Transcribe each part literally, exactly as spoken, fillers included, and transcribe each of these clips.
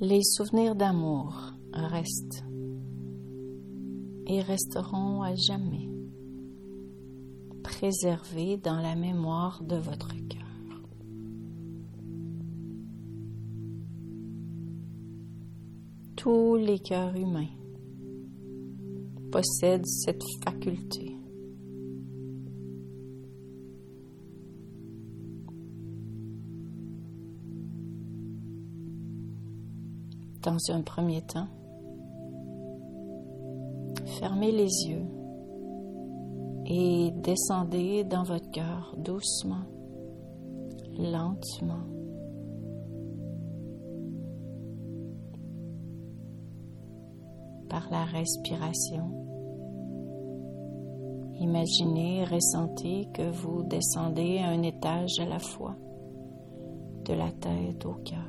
Les souvenirs d'amour restent et resteront à jamais préservés dans la mémoire de votre cœur. Tous les cœurs humains possèdent cette faculté. Dans un premier temps, fermez les yeux et descendez dans votre cœur doucement, lentement. Par la respiration, imaginez et ressentez que vous descendez un étage à la fois, de la tête au cœur.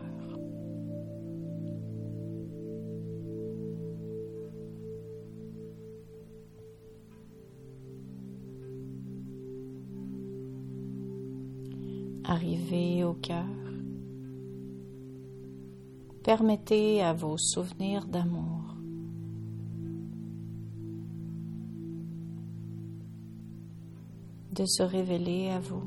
Arrivez au cœur. Permettez à vos souvenirs d'amour de se révéler à vous.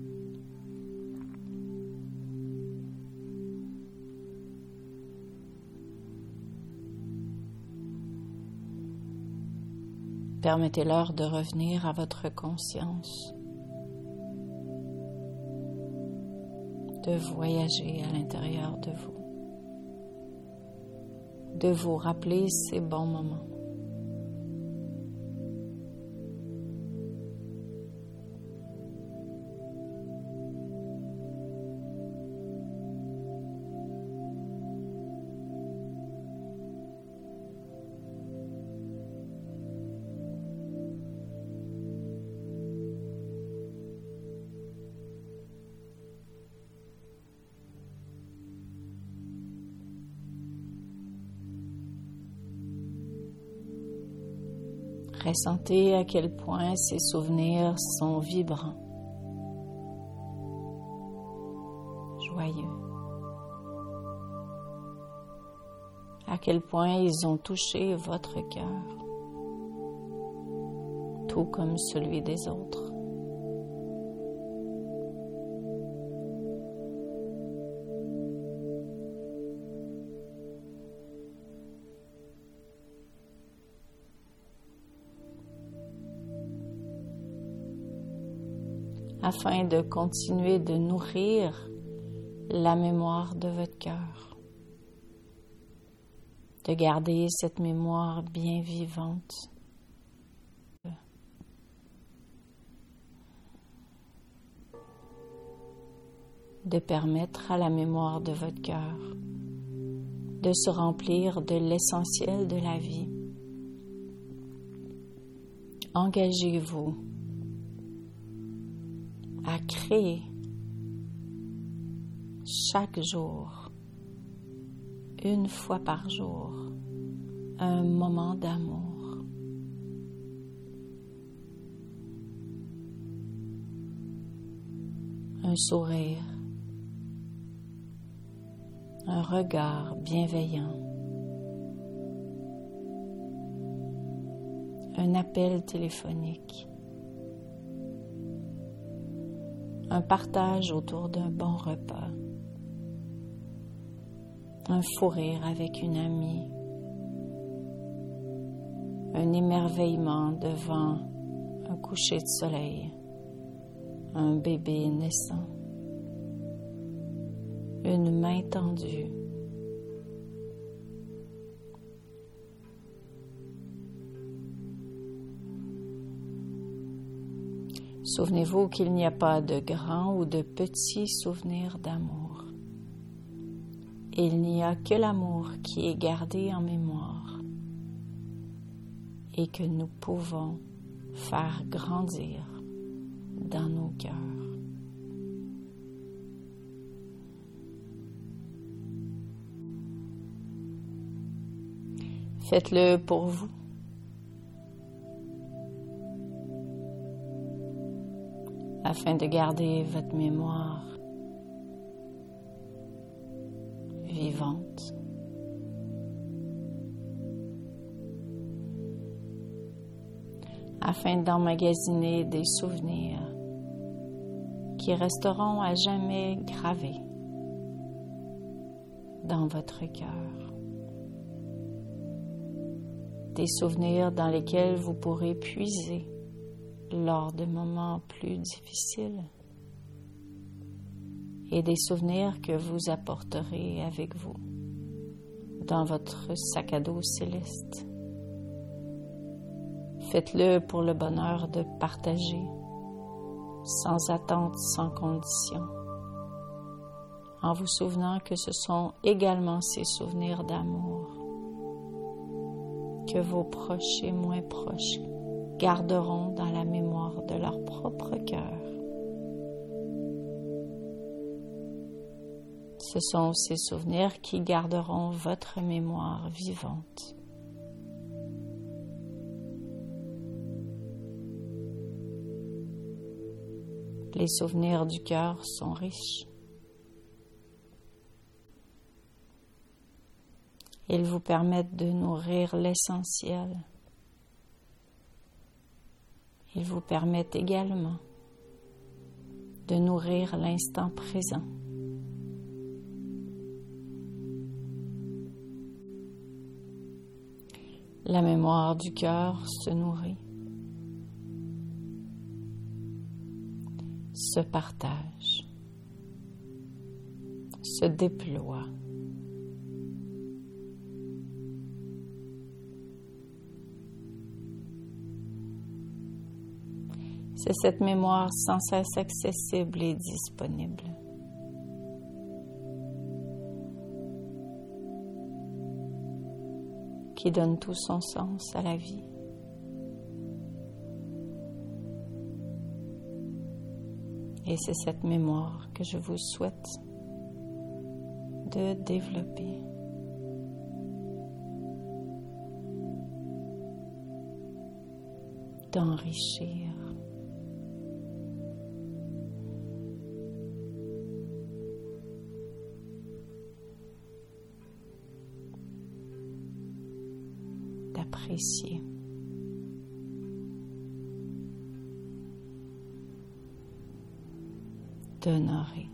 Permettez-leur de revenir à votre conscience, de voyager à l'intérieur de vous, de vous rappeler ces bons moments. Ressentez à quel point ces souvenirs sont vibrants, joyeux, à quel point ils ont touché votre cœur, tout comme celui des autres. Afin de continuer de nourrir la mémoire de votre cœur, de garder cette mémoire bien vivante, de permettre à la mémoire de votre cœur de se remplir de l'essentiel de la vie. Engagez-vous à créer chaque jour, une fois par jour, un moment d'amour. Un sourire, un regard bienveillant, un appel téléphonique, un partage autour d'un bon repas, un fou rire avec une amie, un émerveillement devant un coucher de soleil, un bébé naissant, une main tendue, souvenez-vous qu'il n'y a pas de grands ou de petits souvenirs d'amour. Il n'y a que l'amour qui est gardé en mémoire et que nous pouvons faire grandir dans nos cœurs. Faites-le pour vous. Afin de garder votre mémoire vivante afin d'emmagasiner des souvenirs qui resteront à jamais gravés dans votre cœur. Des souvenirs dans lesquels vous pourrez puiser lors de moments plus difficiles et des souvenirs que vous apporterez avec vous dans votre sac à dos céleste. Faites-le pour le bonheur de partager, sans attente, sans condition, en vous souvenant que ce sont également ces souvenirs d'amour que vos proches et moins proches garderont dans la mémoire de leur propre cœur. Ce sont ces souvenirs qui garderont votre mémoire vivante. Les souvenirs du cœur sont riches. Ils vous permettent de nourrir l'essentiel. Ils vous permettent également de nourrir l'instant présent. La mémoire du cœur se nourrit, se partage, se déploie. C'est cette mémoire sans cesse accessible et disponible. Qui donne tout son sens à la vie. Et c'est cette mémoire que je vous souhaite de développer. D'enrichir. D'apprécier. D'honorer.